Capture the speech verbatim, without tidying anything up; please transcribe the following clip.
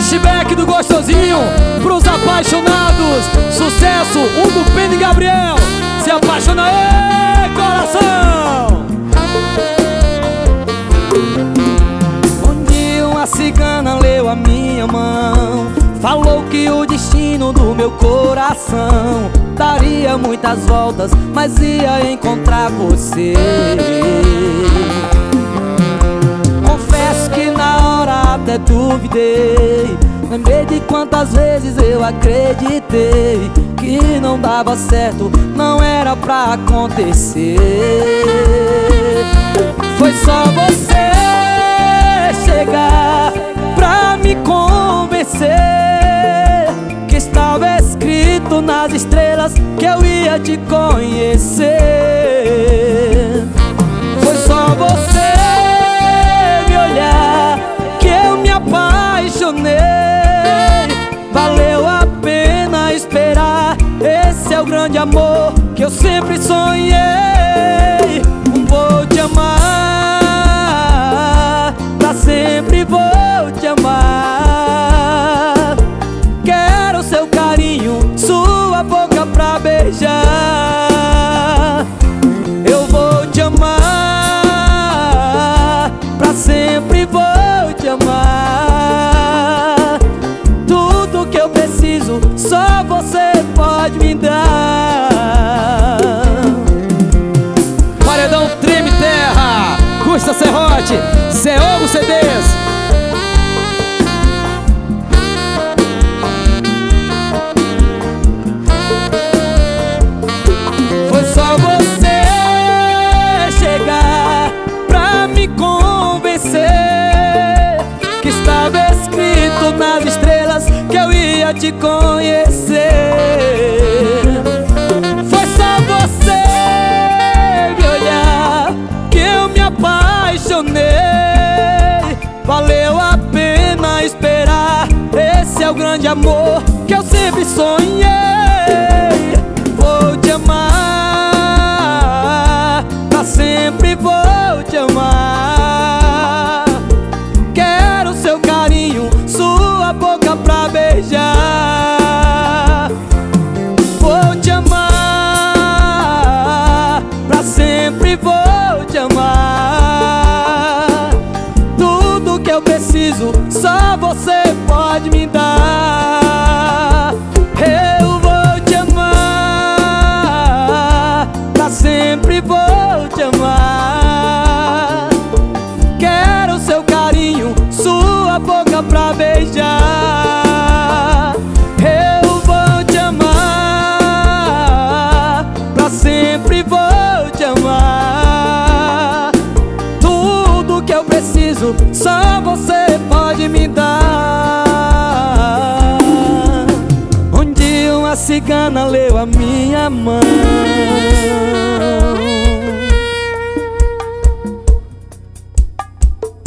flashback do gostosinho pros apaixonados. Sucesso, Hugo, Pena e Gabriel. Se apaixona aí, coração. Um dia uma cigana leu a minha mão, falou que o destino do meu coração daria muitas voltas, mas ia encontrar você. Confesso que na hora até duvidei, lembrei de quantas vezes eu acreditei que não dava certo, não era pra acontecer. Foi só você chegar pra me convencer que estava escrito nas estrelas que eu ia te conhecer. Foi só você me olhar que eu me apaixonei. Valeu a pena esperar, esse é o grande amor que eu sempre sonhei. Vou te amar, pra sempre vou te amar. Quero seu carinho, sua boca pra beijar. Eu vou te amar, pra sempre vou te amar. Tudo que eu preciso, só você pode me dar. Paredão Treme Terra, Gusta Serrote, Ceogo C Ds. Foi só você chegar pra me convencer que estava escrito nas estrelas que eu ia te conhecer. Foi só você me olhar que eu me apaixonei. Valeu a pena esperar, esse é o grande amor que eu sempre sonhei. Vou te amar, pra sempre vou te amar. Quero seu carinho, sua boca pra beijar. Vou te amar, pra sempre vou te amar. Tudo que eu preciso, só você pode me dar. Eu vou te amar, pra sempre vou te amar. Quero seu carinho, sua boca pra beijar. Eu vou te amar, pra sempre vou te amar. Tudo que eu preciso, só você pode me dar. Um dia uma cigana leu a minha mão,